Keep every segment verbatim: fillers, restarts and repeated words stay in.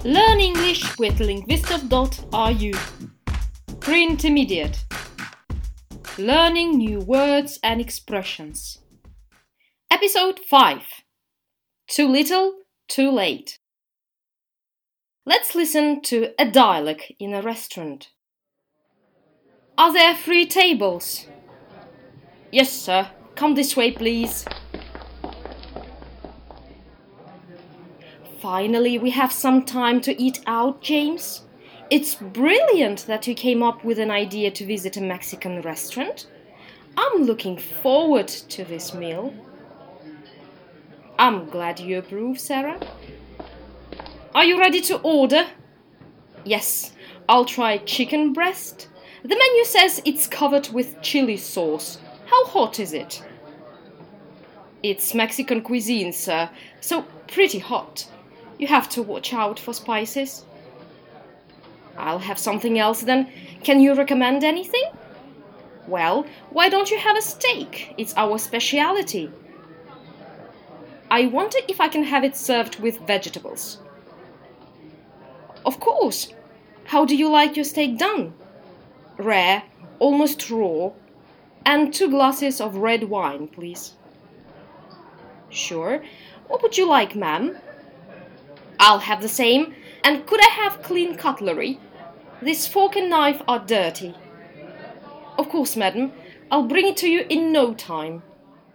Learn English with linguistov dot r u. Pre-intermediate. Learning new words and expressions. Episode five. Too little, too late. Let's listen to a dialogue in a restaurant. Are there three tables? Yes, sir. Come this way, please. Finally, we have some time to eat out, James. It's brilliant that you came up with an idea to visit a Mexican restaurant. I'm looking forward to this meal. I'm glad you approve, Sarah. Are you ready to order? Yes, I'll try chicken breast. The menu says it's covered with chili sauce. How hot is it? It's Mexican cuisine, sir, so pretty hot. You have to watch out for spices. I'll have something else then. Can you recommend anything? Well, why don't you have a steak? It's our speciality. I wonder if I can have it served with vegetables. Of course. How do you like your steak done? Rare, almost raw, and two glasses of red wine, please. Sure. What would you like, ma'am? I'll have the same. And could I have clean cutlery? This fork and knife are dirty. Of course, madam. I'll bring it to you in no time.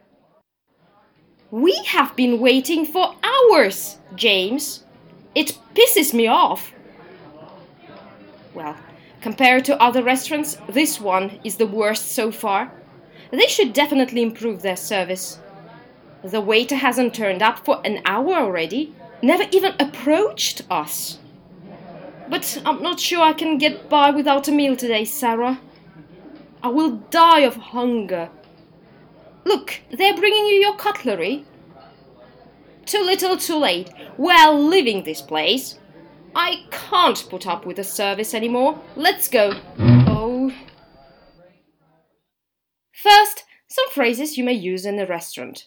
We have been waiting for hours, James. It pisses me off. Well, compared to other restaurants, this one is the worst so far. They should definitely improve their service. The waiter hasn't turned up for an hour already. Never even approached us. But I'm not sure I can get by without a meal today, Sarah. I will die of hunger. Look, they're bringing you your cutlery. Too little, too late. We're leaving this place. I can't put up with the service anymore. Let's go. Oh. First, some phrases you may use in a restaurant.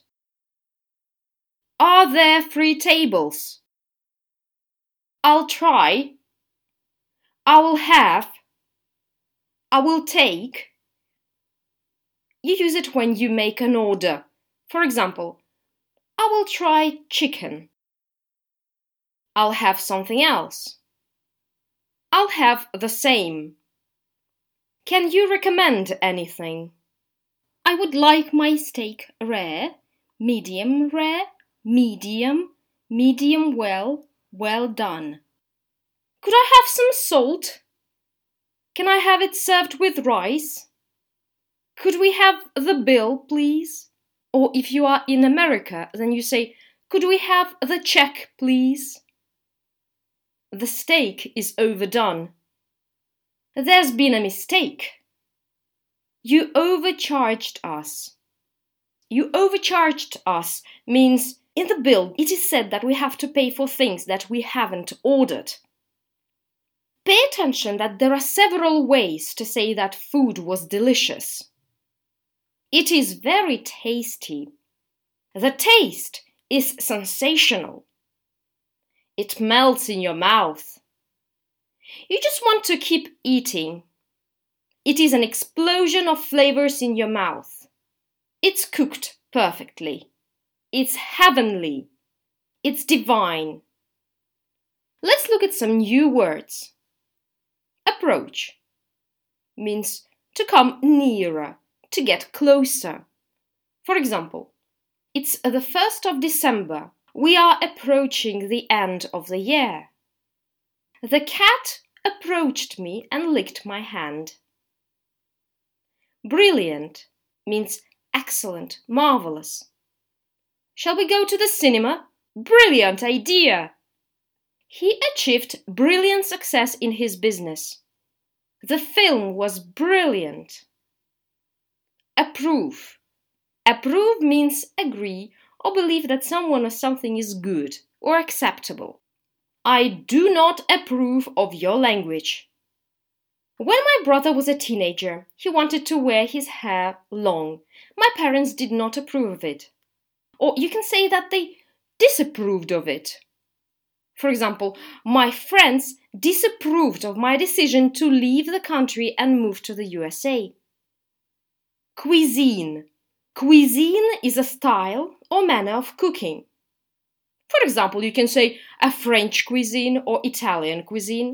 Are there three tables? I'll try. I will have. I will take. You use it when you make an order. For example, I will try chicken. I'll have something else. I'll have the same. Can you recommend anything? I would like my steak rare, medium rare, medium, medium well, well done. Could I have some salt? Can I have it served with rice? Could we have the bill, please? Or if you are in America, then you say, could we have the check, please? The steak is overdone. There's been a mistake. You overcharged us. You overcharged us means in the bill it is said that we have to pay for things that we haven't ordered. Pay attention that there are several ways to say that food was delicious. It is very tasty. The taste is sensational. It melts in your mouth. You just want to keep eating. It is an explosion of flavors in your mouth. It's cooked perfectly. It's heavenly. It's divine. Let's look at some new words. Approach means to come nearer, to get closer. For example, it's the first of December. We are approaching the end of the year. The cat approached me and licked my hand. Brilliant means excellent, marvelous. Shall we go to the cinema? Brilliant idea! He achieved brilliant success in his business. The film was brilliant. Approve. Approve means agree or believe that someone or something is good or acceptable. I do not approve of your language. When my brother was a teenager, he wanted to wear his hair long. My parents did not approve of it. Or you can say that they disapproved of it. For example, my friends disapproved of my decision to leave the country and move to the U S A. Cuisine. Cuisine is a style or manner of cooking. For example, you can say a French cuisine or Italian cuisine.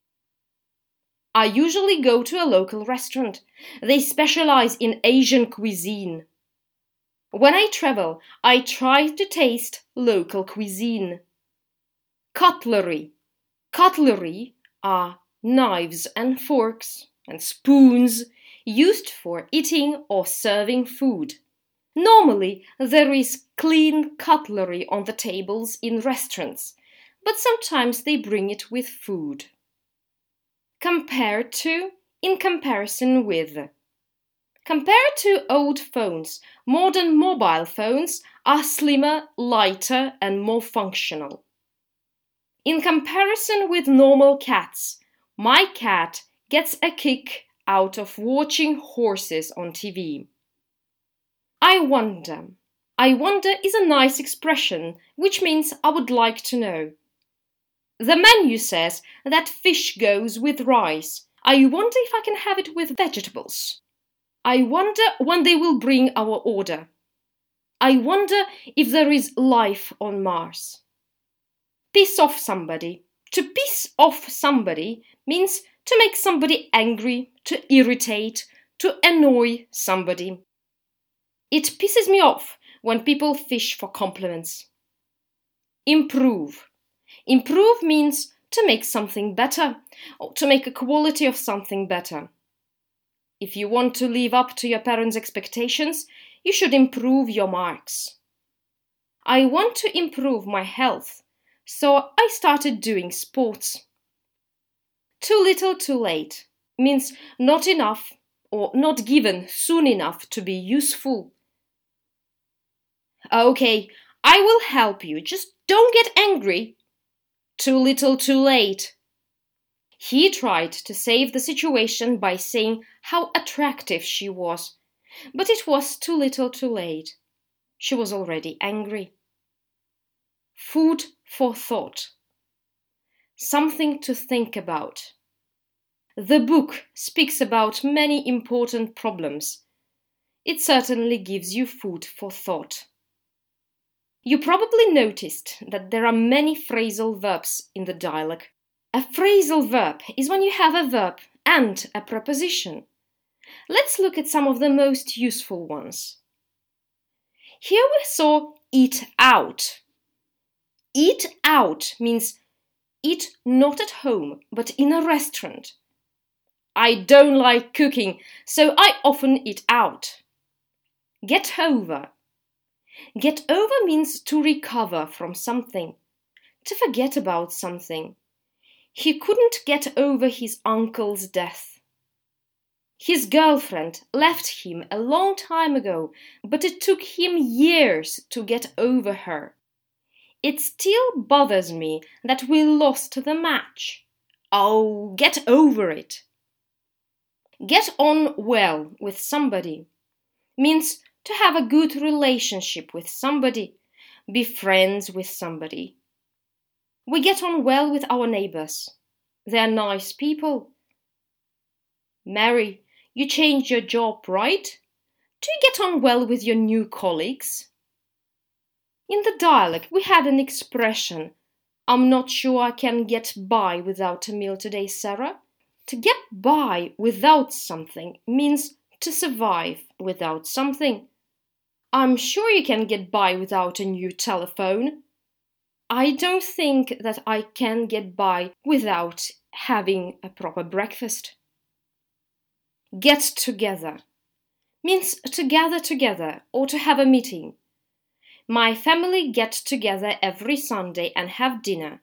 I usually go to a local restaurant. They specialize in Asian cuisine. When I travel, I try to taste local cuisine. Cutlery. Cutlery are knives and forks and spoons used for eating or serving food. Normally, there is clean cutlery on the tables in restaurants, but sometimes they bring it with food. Compared to, in comparison with. Compared to old phones, modern mobile phones are slimmer, lighter, and more functional. In comparison with normal cats, my cat gets a kick out of watching horses on T V. I wonder. I wonder is a nice expression, which means I would like to know. The menu says that fish goes with rice. I wonder if I can have it with vegetables. I wonder when they will bring our order. I wonder if there is life on Mars. Piss off somebody. To piss off somebody means to make somebody angry, to irritate, to annoy somebody. It pisses me off when people fish for compliments. Improve. Improve means to make something better, or to make a quality of something better. If you want to live up to your parents' expectations, you should improve your marks. I want to improve my health, so I started doing sports. Too little, too late means not enough or not given soon enough to be useful. Okay, I will help you, just don't get angry. Too little, too late. He tried to save the situation by saying how attractive she was, but it was too little, too late. She was already angry. Food for thought. Something to think about. The book speaks about many important problems. It certainly gives you food for thought. You probably noticed that there are many phrasal verbs in the dialogue. A phrasal verb is when you have a verb and a preposition. Let's look at some of the most useful ones. Here we saw eat out. Eat out means eat not at home, but in a restaurant. I don't like cooking, so I often eat out. Get over. Get over means to recover from something, to forget about something. He couldn't get over his uncle's death. His girlfriend left him a long time ago, but it took him years to get over her. It still bothers me that we lost the match. Oh, get over it. Get on well with somebody means to have a good relationship with somebody, be friends with somebody. We get on well with our neighbors. They're nice people. Mary, you changed your job, right? Do you get on well with your new colleagues? In the dialogue, we had an expression, I'm not sure I can get by without a meal today, Sarah. To get by without something means to survive without something. I'm sure you can get by without a new telephone. I don't think that I can get by without having a proper breakfast. Get together means to gather together or to have a meeting. My family get together every Sunday and have dinner.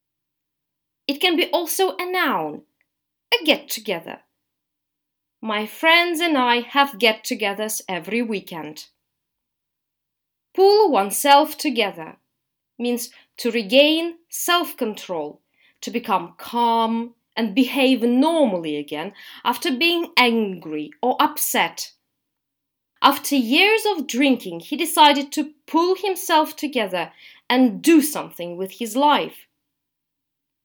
It can be also a noun, a get-together. My friends and I have get-togethers every weekend. Pull oneself together means to regain self-control, to become calm and behave normally again after being angry or upset. After years of drinking, he decided to pull himself together and do something with his life.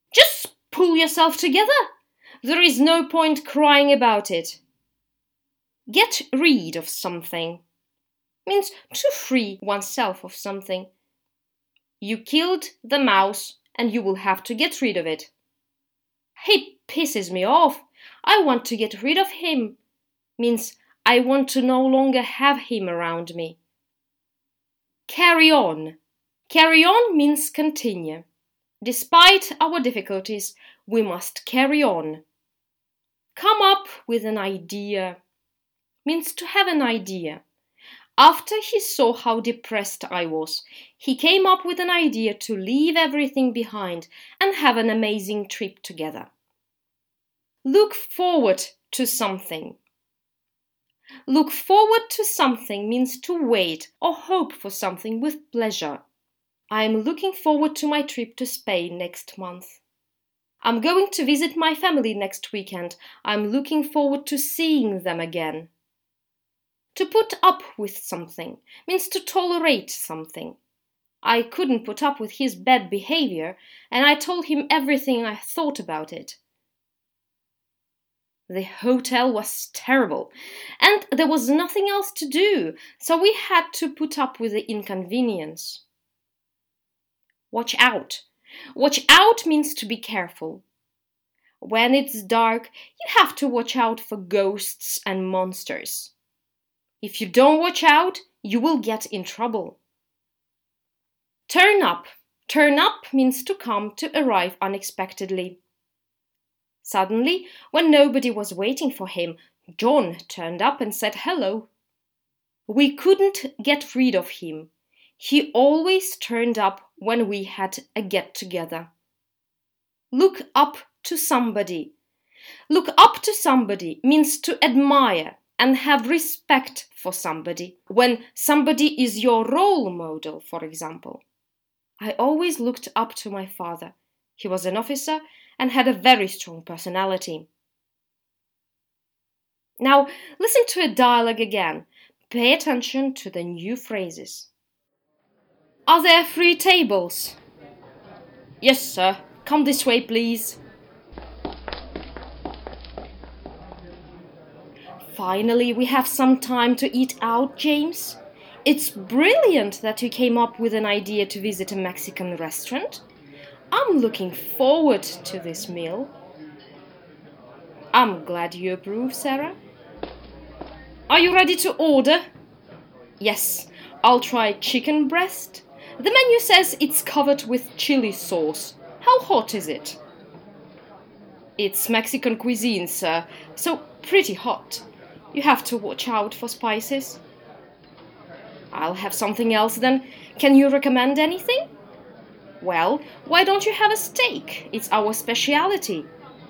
Just pull yourself together. There is no point crying about it. Get rid of something means to free oneself of something. You killed the mouse and you will have to get rid of it. He pisses me off. I want to get rid of him means I want to no longer have him around me. Carry on. Carry on means continue. Despite our difficulties, we must carry on. Come up with an idea means to have an idea. After he saw how depressed I was, he came up with an idea to leave everything behind and have an amazing trip together. Look forward to something. Look forward to something means to wait or hope for something with pleasure. I am looking forward to my trip to Spain next month. I'm going to visit my family next weekend. I'm looking forward to seeing them again. To put up with something means to tolerate something. I couldn't put up with his bad behavior, and I told him everything I thought about it. The hotel was terrible, and there was nothing else to do, so we had to put up with the inconvenience. Watch out. Watch out means to be careful. When it's dark, you have to watch out for ghosts and monsters. If you don't watch out, you will get in trouble. Turn up. Turn up means to come, to arrive unexpectedly. Suddenly, when nobody was waiting for him, John turned up and said hello. We couldn't get rid of him. He always turned up when we had a get-together. Look up to somebody. Look up to somebody means to admire and have respect for somebody. When somebody is your role model, for example. I always looked up to my father. He was an officer and had a very strong personality. Now, listen to a dialogue again. Pay attention to the new phrases. Are there three tables? Yes, sir. Come this way, please. Finally, we have some time to eat out, James. It's brilliant that you came up with an idea to visit a Mexican restaurant. I'm looking forward to this meal. I'm glad you approve, Sarah. Are you ready to order? Yes, I'll try chicken breast. The menu says it's covered with chili sauce. How hot is it? It's Mexican cuisine, sir, so pretty hot. You have to watch out for spices. I'll have something else then. Can you recommend anything? Well, why don't you have a steak? It's our speciality.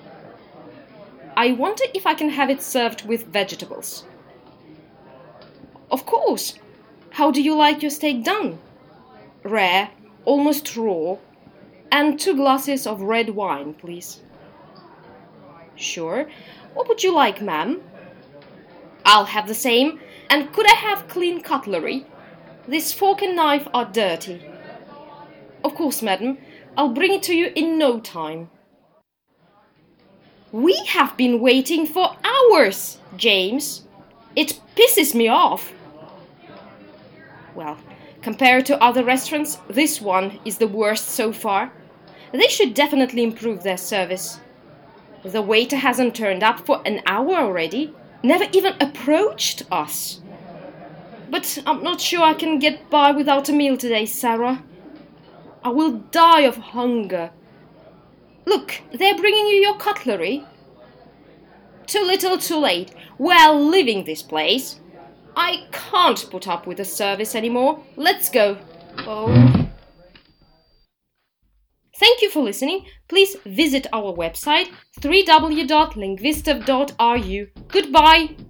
I wonder if I can have it served with vegetables. Of course. How do you like your steak done? Rare, almost raw, and two glasses of red wine, please. Sure. What would you like, ma'am? I'll have the same. And could I have clean cutlery? This fork and knife are dirty. Of course, madam. I'll bring it to you in no time. We have been waiting for hours, James. It pisses me off. Well, compared to other restaurants, this one is the worst so far. They should definitely improve their service. The waiter hasn't turned up for an hour already. Never even approached us. But I'm not sure I can get by without a meal today, Sarah. I will die of hunger. Look, they're bringing you your cutlery. Too little, too late. We're leaving this place. I can't put up with the service anymore. Let's go. Oh. Thank you for listening. Please visit our website w w w dot lingvistov dot r u. Goodbye.